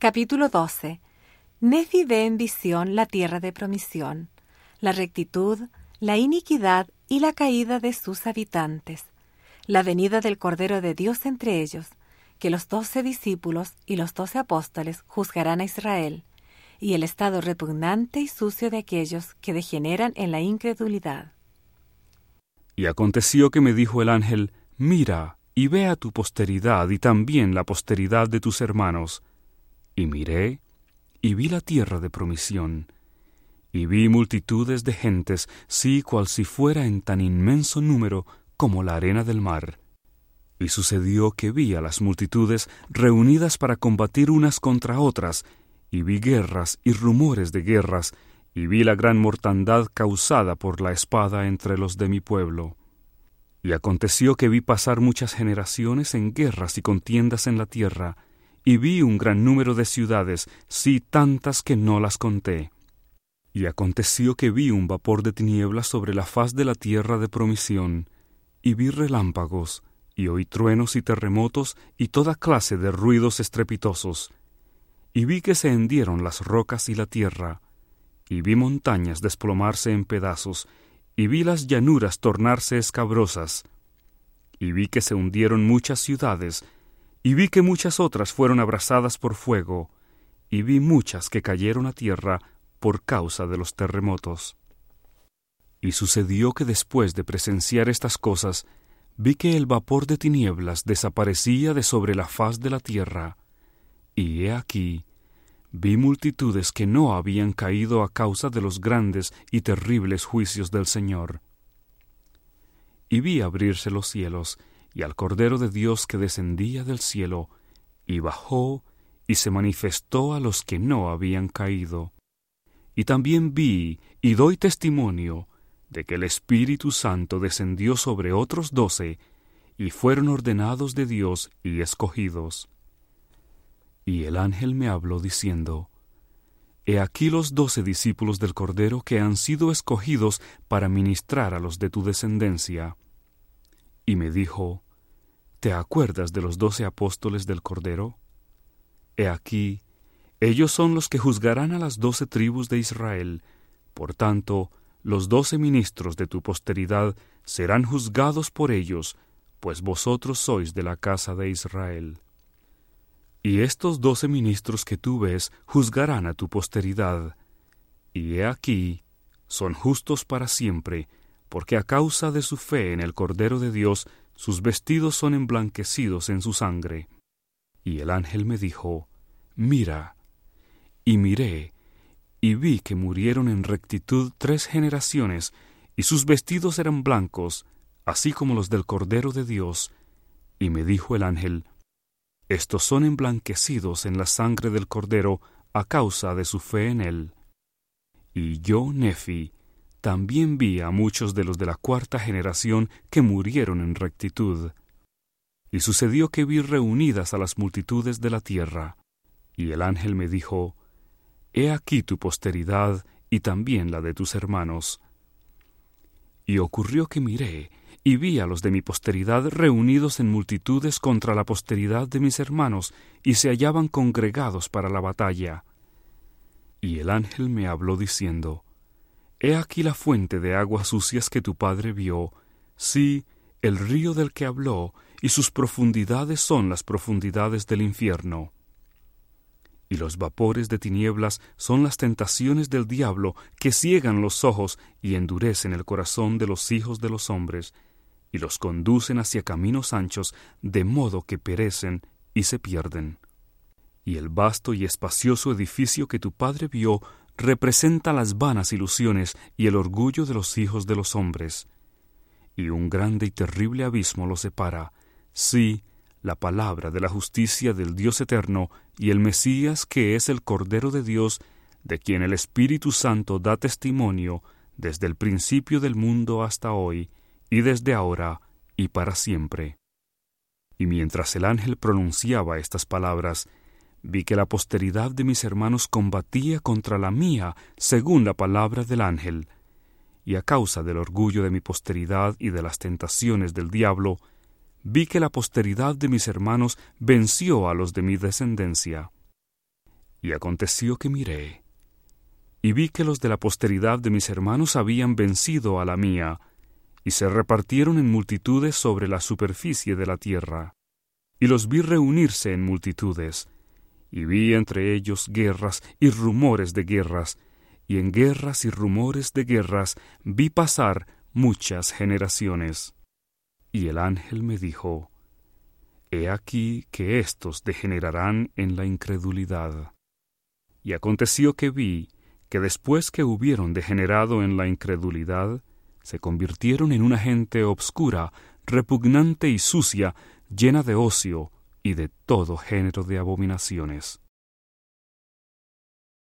Capítulo 12. Nefi ve en visión la tierra de promisión, la rectitud, la iniquidad y la caída de sus habitantes, la venida del Cordero de Dios entre ellos, que los 12 discípulos y los 12 apóstoles juzgarán a Israel, y el estado repugnante y sucio de aquellos que degeneran en la incredulidad. Y aconteció que me dijo el ángel: Mira, y ve a tu posteridad, y también la posteridad de tus hermanos. Y miré, y vi la tierra de promisión, y vi multitudes de gentes, sí cual si fuera en tan inmenso número como la arena del mar. Y sucedió que vi a las multitudes reunidas para combatir unas contra otras, y vi guerras y rumores de guerras, y vi la gran mortandad causada por la espada entre los de mi pueblo. Y aconteció que vi pasar muchas generaciones en guerras y contiendas en la tierra, y vi un gran número de ciudades, sí tantas que no las conté. Y aconteció que vi un vapor de tinieblas sobre la faz de la tierra de promisión, y vi relámpagos, y oí truenos y terremotos, y toda clase de ruidos estrepitosos. Y vi que se hendieron las rocas y la tierra, y vi montañas desplomarse en pedazos, y vi las llanuras tornarse escabrosas, y vi que se hundieron muchas ciudades, y vi que muchas otras fueron abrasadas por fuego, y vi muchas que cayeron a tierra por causa de los terremotos. Y sucedió que después de presenciar estas cosas, vi que el vapor de tinieblas desaparecía de sobre la faz de la tierra, y he aquí, vi multitudes que no habían caído a causa de los grandes y terribles juicios del Señor. Y vi abrirse los cielos, y al Cordero de Dios que descendía del cielo, y bajó, y se manifestó a los que no habían caído. Y también vi, y doy testimonio, de que el Espíritu Santo descendió sobre otros 12, y fueron ordenados de Dios y escogidos. Y el ángel me habló diciendo: He aquí los 12 discípulos del Cordero que han sido escogidos para ministrar a los de tu descendencia. Y me dijo: ¿Te acuerdas de los 12 apóstoles del Cordero? He aquí, ellos son los que juzgarán a las 12 tribus de Israel. Por tanto, los 12 ministros de tu posteridad serán juzgados por ellos, pues vosotros sois de la casa de Israel. Y estos 12 ministros que tú ves juzgarán a tu posteridad. Y he aquí, son justos para siempre, porque a causa de su fe en el Cordero de Dios, sus vestidos son emblanquecidos en su sangre. Y el ángel me dijo: Mira. Y miré, y vi que murieron en rectitud 3 generaciones, y sus vestidos eran blancos, así como los del Cordero de Dios. Y me dijo el ángel: Estos son emblanquecidos en la sangre del Cordero a causa de su fe en él. Y yo, Nefi, también vi a muchos de los de la 4ª generación que murieron en rectitud. Y sucedió que vi reunidas a las multitudes de la tierra. Y el ángel me dijo: He aquí tu posteridad y también la de tus hermanos. Y ocurrió que miré, y vi a los de mi posteridad reunidos en multitudes contra la posteridad de mis hermanos, y se hallaban congregados para la batalla. Y el ángel me habló diciendo: He aquí la fuente de aguas sucias que tu padre vio, sí, el río del que habló, y sus profundidades son las profundidades del infierno. Y los vapores de tinieblas son las tentaciones del diablo que ciegan los ojos y endurecen el corazón de los hijos de los hombres, y los conducen hacia caminos anchos, de modo que perecen y se pierden. Y el vasto y espacioso edificio que tu padre vio representa las vanas ilusiones y el orgullo de los hijos de los hombres. Y un grande y terrible abismo los separa, sí, la palabra de la justicia del Dios eterno y el Mesías, que es el Cordero de Dios, de quien el Espíritu Santo da testimonio desde el principio del mundo hasta hoy, y desde ahora y para siempre. Y mientras el ángel pronunciaba estas palabras, vi que la posteridad de mis hermanos combatía contra la mía según la palabra del ángel, y a causa del orgullo de mi posteridad y de las tentaciones del diablo, vi que la posteridad de mis hermanos venció a los de mi descendencia. Y aconteció que miré, y vi que los de la posteridad de mis hermanos habían vencido a la mía, y se repartieron en multitudes sobre la superficie de la tierra. Y los vi reunirse en multitudes, y vi entre ellos guerras y rumores de guerras, y en guerras y rumores de guerras vi pasar muchas generaciones. Y el ángel me dijo, He aquí que éstos degenerarán en la incredulidad. Y aconteció que vi que después que hubieron degenerado en la incredulidad, se convirtieron en una gente obscura, repugnante y sucia, llena de ocio y de todo género de abominaciones.